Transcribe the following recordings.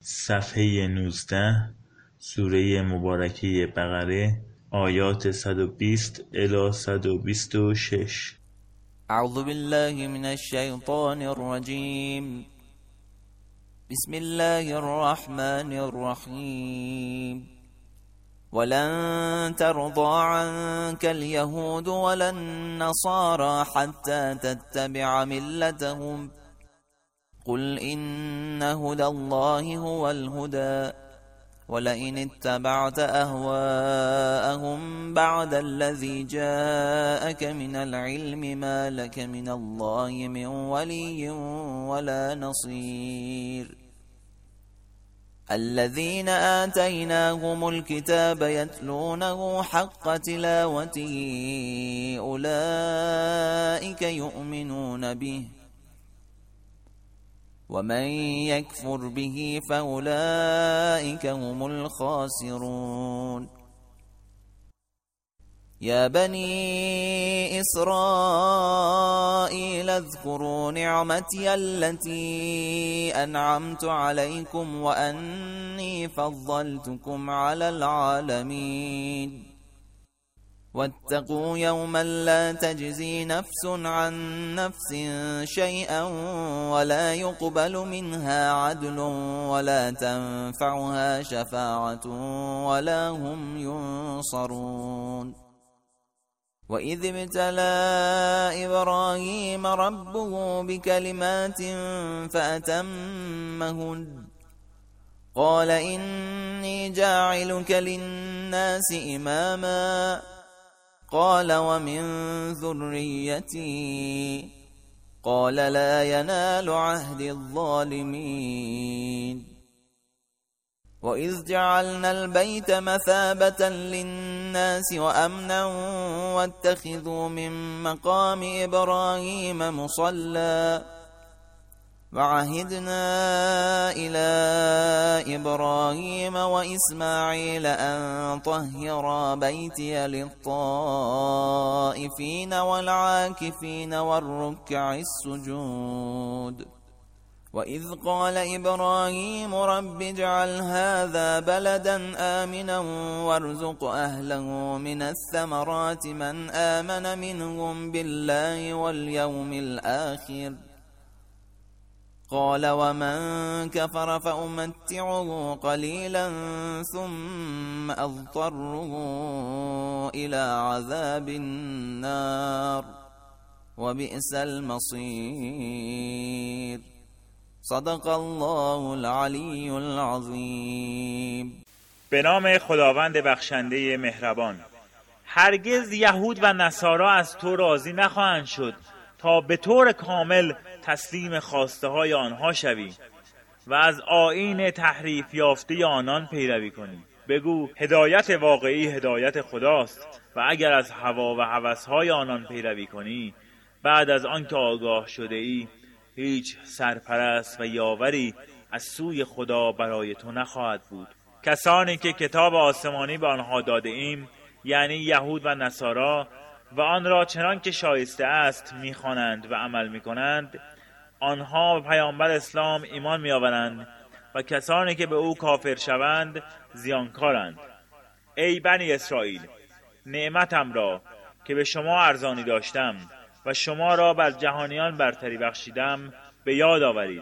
صفحه 19 سوره مبارکه بقره آیات 120 الی 126. اعوذ بالله من الشیطان الرجیم. بسم الله الرحمن الرحیم. ولن ترضى عنك اليهود ولا النصارى حتى تتبع ملتهم قل إن هدى الله هو الهدى ولئن اتبعت أهواءهم بعد الذي جاءك من العلم ما لك من الله من ولي ولا نصير. الذين آتيناهم الكتاب يتلونه حق تلاوته أولئك يؤمنون به ومن يكفر به فأولئك هم الخاسرون. يا بني إسرائيل اذكروا نعمتي التي أنعمت عليكم وأني فضلتكم على العالمين. واتقوا يوما لا تجزي نفس عن نفس شيئا ولا يقبل منها عدل ولا تنفعها شفاعة ولا هم ينصرون. وإذ ابتلى إبراهيم ربه بكلمات فأتمهن قال إني جاعلك للناس إماما قال ومن ذريتي قال لا ينال عهد الظالمين. وإذ جعلنا البيت مثابة للناس وأمنا واتخذوا من مقام إبراهيم مصلى وعهدنا إلى إبراهيم وإسماعيل أن طهرا بيتي للطائفين والعاكفين والركع السجود. وإذ قال إبراهيم رب اجعل هذا بلدا آمنا وارزق أهله من الثمرات من آمن منهم بالله واليوم الآخر قال ومن كفر فأمتعه قليلا ثم أضطره إلى عذاب النار وبئس المصير. صدق الله العلی العظیم. به نام خداوند بخشنده مهربان. هرگز یهود و نصارا از تو راضی نخواهند شد تا به طور کامل تسلیم خواسته های آنها شوی و از آیین تحریف یافته آنان پیروی کنی. بگو هدایت واقعی هدایت خداست و اگر از هوا و هوسهای آنان پیروی کنی بعد از آن که آگاه شده ای هیچ سرپرست و یاوری از سوی خدا برای تو نخواهد بود. کسانی که کتاب آسمانی به آنها داده ایم یعنی یهود و نصارا و آن را چنان که شایسته است می‌خوانند و عمل می‌کنند آنها به پیامبر اسلام ایمان می‌آورند و کسانی که به او کافر شوند زیانکارند. ای بنی اسرائیل نعمتم را که به شما ارزانی داشتم و شما را بر جهانیان برتری بخشیدم به یاد آورید.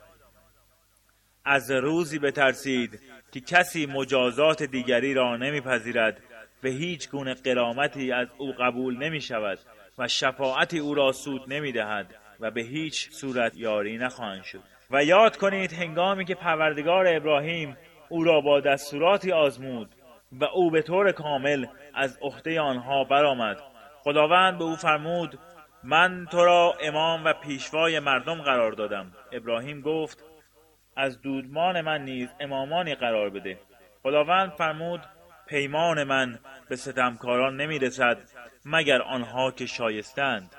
از روزی بترسید که کسی مجازات دیگری را نمیپذیرد و هیچ گونه غرامتی از او قبول نمی شود و شفاعتی او را سود نمی دهد و به هیچ صورت یاری نخواهند شد. و یاد کنید هنگامی که پروردگار ابراهیم او را با دستوراتی آزمود و او به طور کامل از عهده آنها برآمد. خداوند به او فرمود من تو را امام و پیشوای مردم قرار دادم. ابراهیم گفت از دودمان من نیز امامانی قرار بده. خداوند فرمود پیمان من به ستمکاران نمی رسد مگر آنها که شایستند.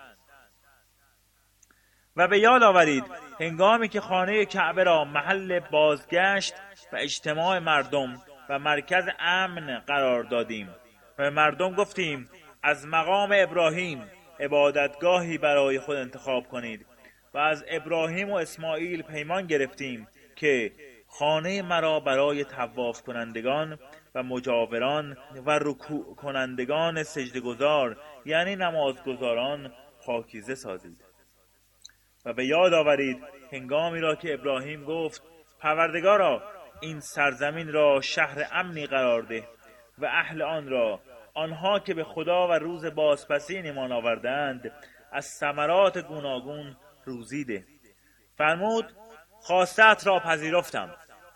و به یاد آورید هنگامی که خانه کعبه را محل بازگشت و اجتماع مردم و مرکز امن قرار دادیم و مردم گفتیم از مقام ابراهیم عبادتگاهی برای خود انتخاب کنید و از ابراهیم و اسماعیل پیمان گرفتیم که خانه مرا برای طواف کنندگان و مجاوران و رکوع کنندگان سجده‌گزار یعنی نمازگزاران پاکیزه سازید. و به یاد آورید هنگامی را که ابراهیم گفت پروردگارا این سرزمین را شهر امنی قرار ده و اهل آن را، آنها که به خدا و روز بازپسین ایمان آوردند، از ثمرات گوناگون روزی ده. فرمود خواستت را پذیرفتم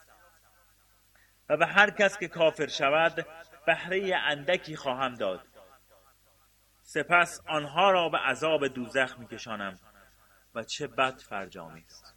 و به هر کس که کافر شود بهره اندکی خواهم داد، سپس آنها را به عذاب دوزخ میکشانم و چه بد فرجامی است.